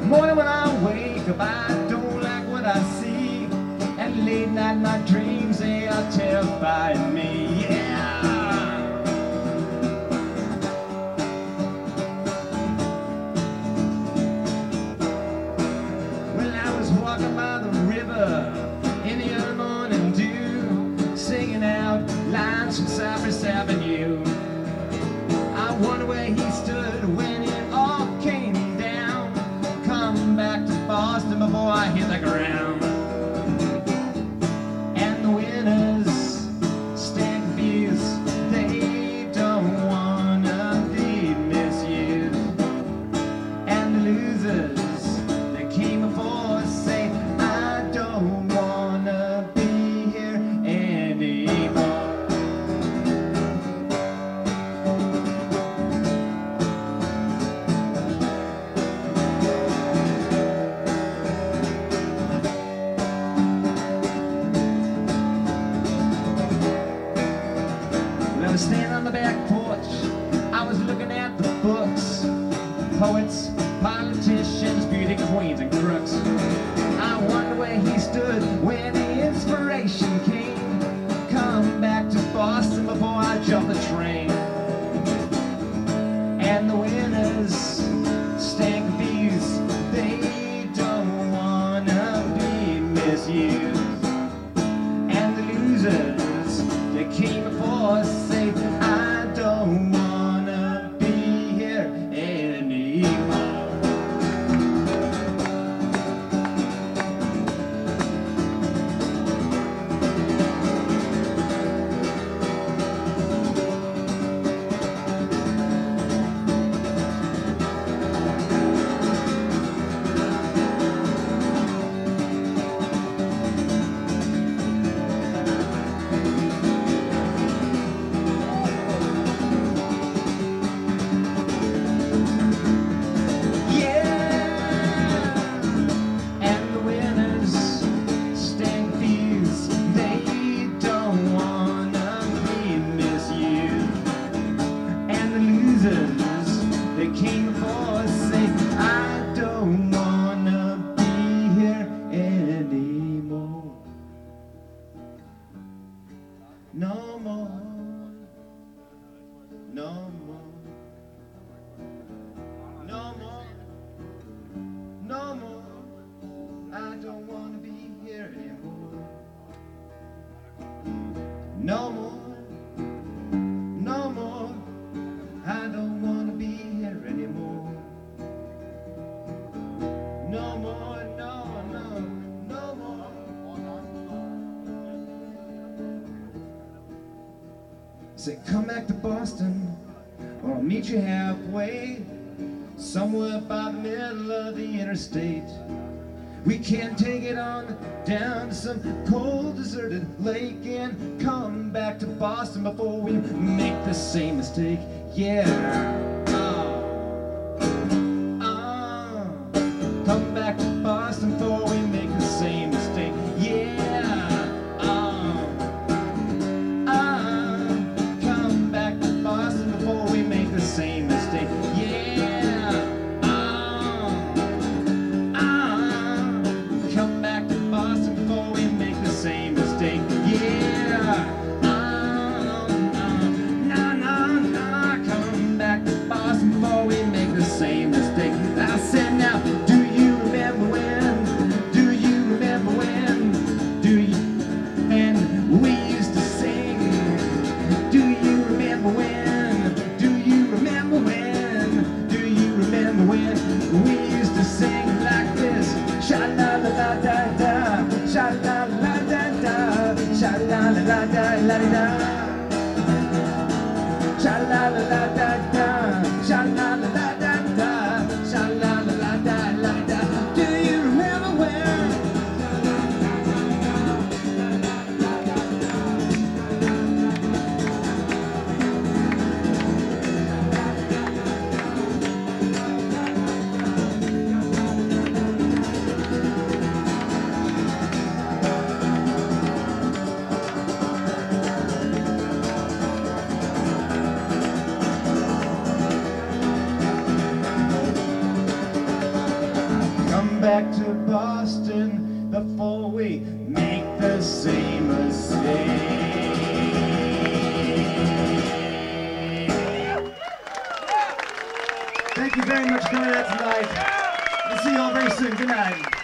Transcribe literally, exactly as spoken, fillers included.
Morning when I wake up, I don't like what I see. And late night, my dreams, they are terrifying me. Yeah. Well, I was walking by the river in the early morning dew, singing out lines from Cypress Avenue. I wonder where he stood when it all came down. Come back to Boston before I hit the ground. And the winners stand confused. They don't wanna be misused. And the losers that came before say, I don't wanna be here anymore. I was standing on the back porch, I was looking at the books, poets, politicians, beauty queens and crooks. I wonder where he stood when the inspiration came. Come back to Boston before I jump the train. And the winners stand confused. They don't wanna be misused. And the losers that came before us say, I don't wanna be here anymore. They came before us say, I don't wanna be here anymore. No more, no more, no more, no more. I don't wanna be here anymore. No more, no more. I don't wanna be here anymore. No more, no, no, no more. Say, come back to Boston, or I'll meet you halfway, somewhere by the middle of the interstate. We can't take it on down to some cold, deserted lake and come back to Boston before we make the same mistake. Yeah. Oh. Oh. Come back to Boston before we make the same mistake. Yeah. Oh. Oh. Come back to Boston before we make the same mistake. Yeah. Oh. Oh. Come back to Boston before we make the same mistake. Yeah. Before we make the same mistake. I said, now, do you remember when? Do you remember when? Do you? And we used to sing. Do you remember when? Do you remember when? Do you remember when? We used to sing like this. Sha la la la da da. Sha la la da da. Sha la la la da la da. Sha la la la da da. Sha la la la da da, sha la la la da la da. Do you remember when? back to Boston before we make the same mistake. Thank you very much for coming out tonight. We'll see you all very soon. Good night.